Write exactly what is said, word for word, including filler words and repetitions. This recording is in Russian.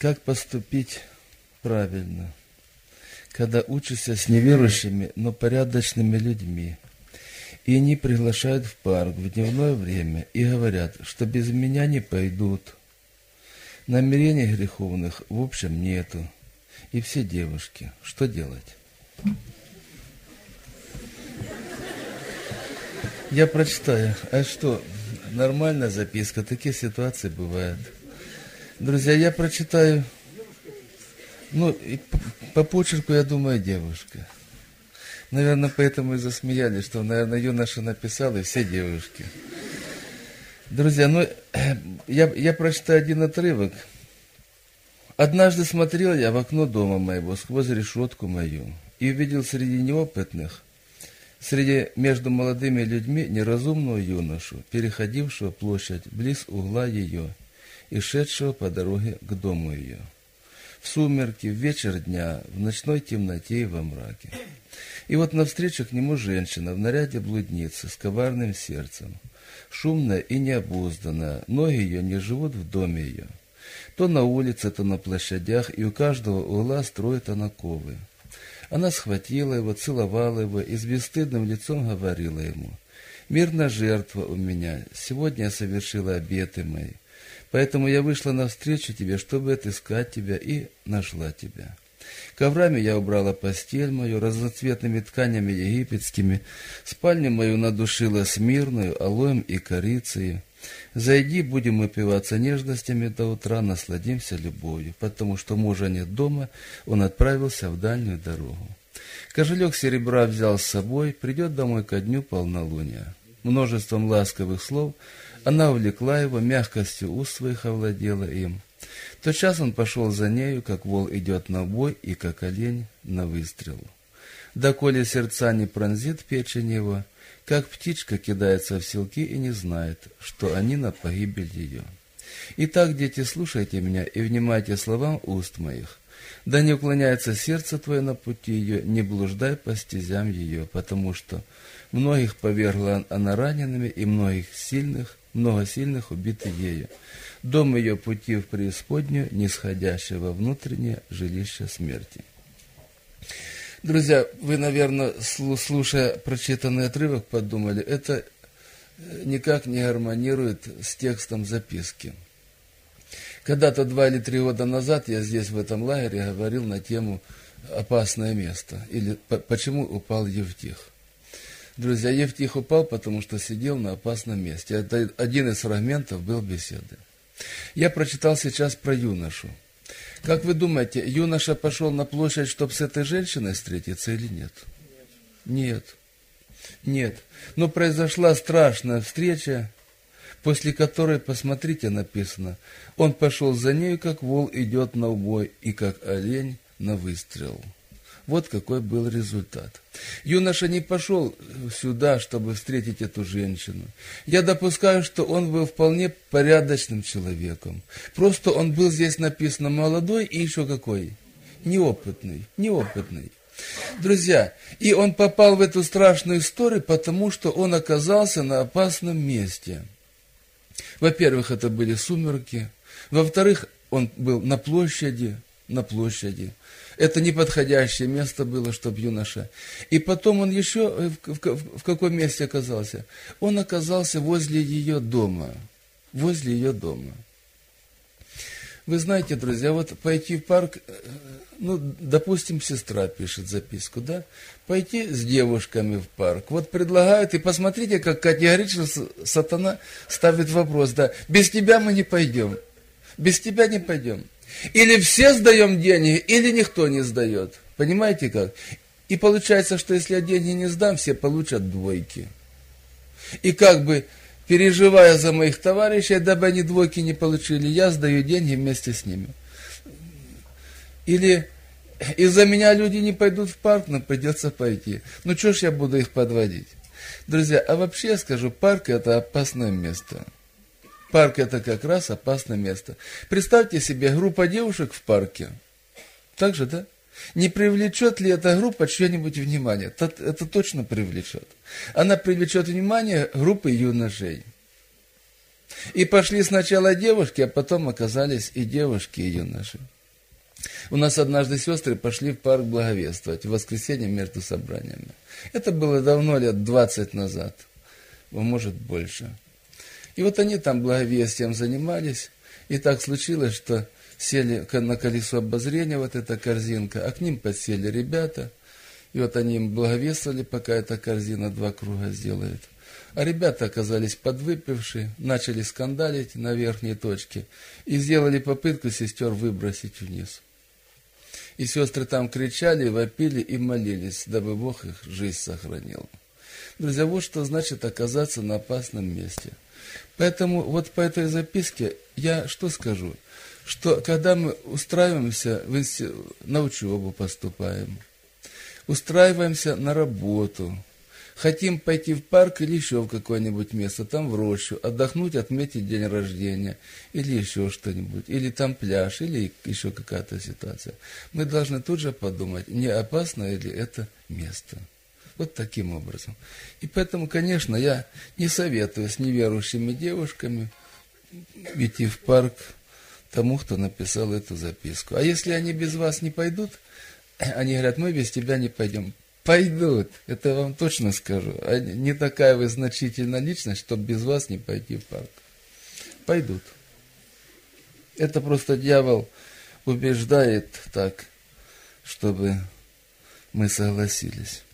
Как поступить правильно, когда учишься с неверующими, но порядочными людьми, и они приглашают в парк в дневное время и говорят, что без меня не пойдут. Намерений греховных в общем нету. И все девушки. Что делать? Я прочитаю. А что? Нормальная записка. Такие ситуации бывают. Друзья, я прочитаю. Ну, и по, по почерку, я думаю, девушка. Наверное, поэтому и засмеялись, что, наверное, юноша написал, и все девушки. Друзья, ну, я, я прочитаю один отрывок. «Однажды смотрел я в окно дома моего, сквозь решетку мою, и увидел среди неопытных, среди между молодыми людьми неразумного юношу, переходившего площадь близ угла ее и шедшего по дороге к дому ее. В сумерки, в вечер дня, в ночной темноте и во мраке. И вот навстречу к нему женщина в наряде блудницы с коварным сердцем, шумная и необузданная, ноги ее не живут в доме ее. То на улице, то на площадях, и у каждого угла строит она ковы. Она схватила его, целовала его и с бесстыдным лицом говорила ему: «Мирная жертва у меня, сегодня я совершила обеты мои, поэтому я вышла навстречу тебе, чтобы отыскать тебя, и нашла тебя. Коврами я убрала постель мою, разноцветными тканями египетскими, спальню мою надушила смирную, алоем и корицей. Зайди, будем упиваться нежностями до утра, насладимся любовью, потому что мужа нет дома, он отправился в дальнюю дорогу. Кошелек серебра взял с собой, придет домой ко дню полнолуния». Множеством ласковых слов она увлекла его, мягкостью уст своих овладела им. Тотчас он пошел за нею, как вол идет на бой и как олень на выстрел. Доколе сердца не пронзит печень его, как птичка кидается в селки и не знает, что они на погибель ее. Итак, дети, слушайте меня и внимайте словам уст моих. Да не уклоняется сердце твое на пути ее, не блуждай по стезям ее, потому что многих повергла она ранеными, и многих сильных, много сильных убиты ею. Дом ее пути в преисподнюю, нисходящее во внутреннее жилище смерти». Друзья, вы, наверное, слушая прочитанный отрывок, подумали, это никак не гармонирует с текстом записки. Когда-то два или три года назад я здесь, в этом лагере, говорил на тему «Опасное место» или «Почему упал Евтих». Друзья, Евтих упал, потому что сидел на опасном месте. Это один из фрагментов был беседы. Я прочитал сейчас про юношу. Как вы думаете, юноша пошел на площадь, чтобы с этой женщиной встретиться или нет? Нет. Нет. Но произошла страшная встреча, после которой, посмотрите, написано, он пошел за нею, как вол идет на убой, и как олень на выстрел. Вот какой был результат. Юноша не пошел сюда, чтобы встретить эту женщину. Я допускаю, что он был вполне порядочным человеком. Просто он был, здесь написано, молодой и еще какой? Неопытный. Неопытный. Друзья, и он попал в эту страшную историю, потому что он оказался на опасном месте. Во-первых, это были сумерки. Во-вторых, он был на площади, на площади. Это неподходящее место было, чтобы юноша. И потом он еще в, в, в каком месте оказался? Он оказался возле ее дома. Возле ее дома. Вы знаете, друзья, вот пойти в парк, ну, допустим, сестра пишет записку, да? Пойти с девушками в парк. Вот предлагают, и посмотрите, как категорично сатана ставит вопрос, да? Без тебя мы не пойдем. Без тебя не пойдем. Или все сдаем деньги, или никто не сдает. Понимаете как? И получается, что если я деньги не сдам, все получат двойки. И как бы, переживая за моих товарищей, дабы они двойки не получили, я сдаю деньги вместе с ними. Или из-за меня люди не пойдут в парк, но придется пойти. Ну что ж я буду их подводить? Друзья, а вообще я скажу, парк это опасное место. Парк это как раз опасное место. Представьте себе, группа девушек в парке. Так же, да? Не привлечет ли эта группа чье-нибудь внимание? Это, это точно привлечет. Она привлечет внимание группы юношей. И пошли сначала девушки, а потом оказались и девушки, и юноши. У нас однажды сестры пошли в парк благовествовать в воскресенье между собраниями. Это было давно, лет двадцать назад, может больше. И вот они там благовестием занимались, и так случилось, что сели на колесо обозрения, вот эта корзинка, а к ним подсели ребята, и вот они им благовествовали, пока эта корзина два круга сделает. А ребята оказались подвыпившие, начали скандалить на верхней точке и сделали попытку сестер выбросить вниз. И сестры там кричали, вопили и молились, дабы Бог их жизнь сохранил. Друзья, вот что значит оказаться на опасном месте. Поэтому вот по этой записке я что скажу? Что когда мы устраиваемся в институт, на учебу поступаем, устраиваемся на работу, хотим пойти в парк или еще в какое-нибудь место, там в рощу, отдохнуть, отметить день рождения, или еще что-нибудь, или там пляж, или еще какая-то ситуация. Мы должны тут же подумать, не опасно ли это место. Вот таким образом. И поэтому, конечно, я не советую с неверующими девушками идти в парк тому, кто написал эту записку. А если они без вас не пойдут, они говорят, мы без тебя не пойдем. Пойдут, это я вам точно скажу. Не такая вы значительная личность, чтобы без вас не пойти в парк. Пойдут. Это просто дьявол убеждает так, чтобы мы согласились.